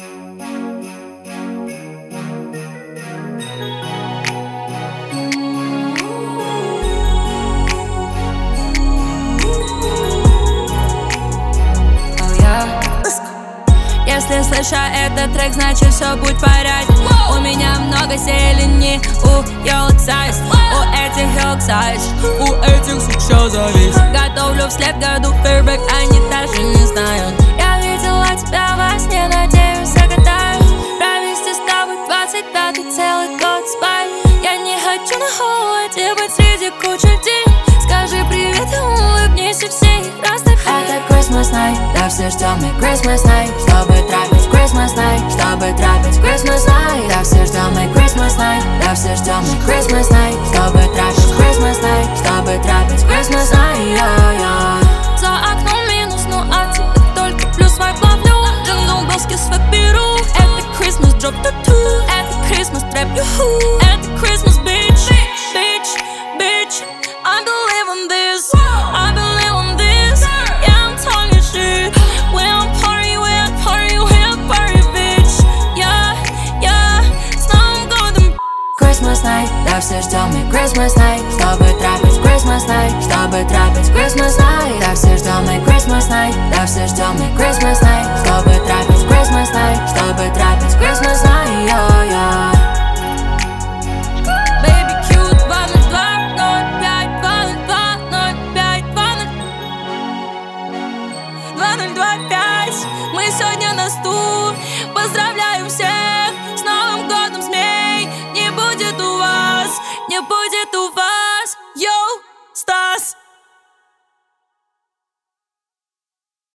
Если слышу этот трек, значит все будет в порядке. У меня много зелени, Young Size, у этих Young Size, у этих сук все завис. Готовлю вслед году фейербэк, они даже не знают. Я видела тебя во сне, надеюсь, загадаю провести с тобой 25-й целый год спать. Я не хочу на холоде быть среди кучи людей. Скажи привет и улыбнись, и все их растопи. Это Christmas night, да все ждем и Christmas night, чтобы трапить Christmas night, чтобы трапить Christmas night. Да все ждем и Christmas night, да все ждем и Christmas night, чтобы трапить Christmas night, чтобы трапить Christmas night. За окном минус, ну а тебе только плюс вайб ловлю. Джинглбелски свек беру. Это Christmas drop tattoo, это Christmas trap юху, это Christmas bitch, bitch, bitch. I believe in this, I believe in this. Yeah, I'm talking shit. When I'm party, bitch. Yeah, yeah, с Новым годом. Christmas night, да все ждем и Christmas night, чтобы трапить Christmas night, чтобы трапить Christmas night. Да все ждем и Christmas night, да все ждем и Christmas night, чтобы трапить Christmas night, чтобы трапить Christmas night. Baby cute, 2025. Мы сегодня на стул.